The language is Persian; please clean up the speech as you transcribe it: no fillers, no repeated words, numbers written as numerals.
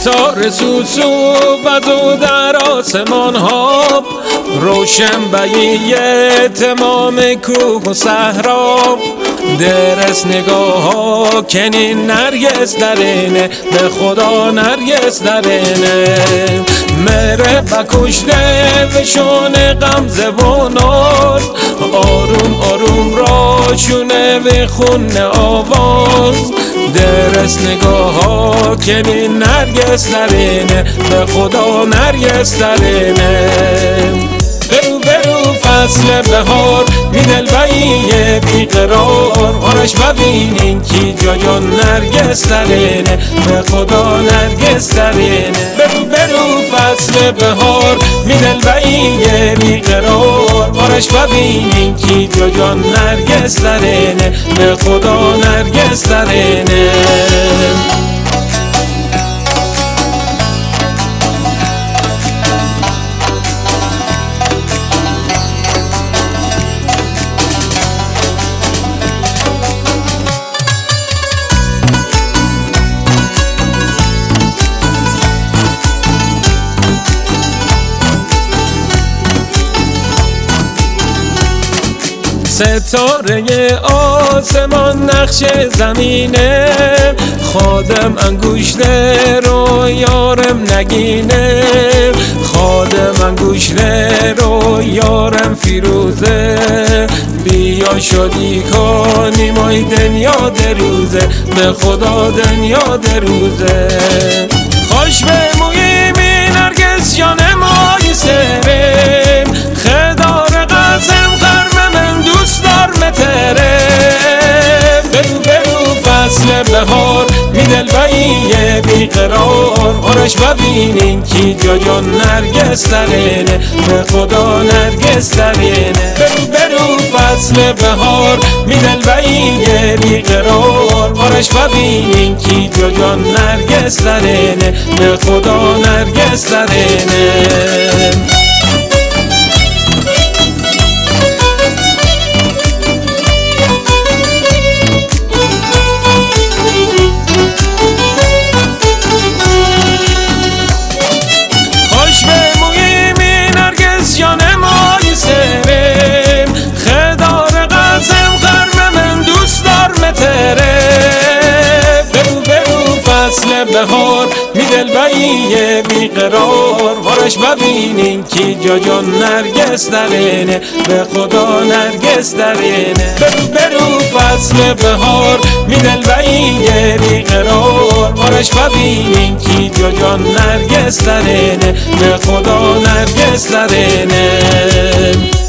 ستاره سوسو بدو در آسمان ها، روشن بیه تمام کوه و صحرا، درس نگاه ها کنین نرگس درینه، به خدا نرگس درینه. مره بکشته وشون غمزه و نار، آروم آروم را شونه و خون آواز، درس نگاه ها کنین نرگس درینه، به خدا نرگس درینه. برو برو فصل بهار من البیه بیقرار، آرش ببینین کی جایان نرگس درینه، به خدا نرگس درینه. برو برو فصل بهار من البیه بیقرار، آرش ببینین کی جایان نرگس درینه، به خدا نرگس درینه. ستاره آسمان نقش زمینه، خادم انگشته رو یارم نگینه، خادم انگشته رو یارم فیروزه، بیا شادی کنیم ای دنیا دروزه، به خدا دنیا دروزه. خوش بموییم این نرگس جان مای سرم، خدار قسم خرم من دوست دار متره. برو برو فصل بهار من البیه بیقرار، آرش ببینین کی جایان نرگس درینه، به خدا نرگس درینه. برو برو فصل بهار من البیه بیقرار، آرش ببینین کی جایان نرگس درینه، به خدا نرگس درینه. فصل بهار می دلبریه بیقرار، آرش ببینین کی جایان نرگس درینه، به خدا نرگس درینه. برو برو فصل بهار می دلبریه بیقرار، آرش ببینین کی جایان نرگس درینه، به خدا نرگس درینه.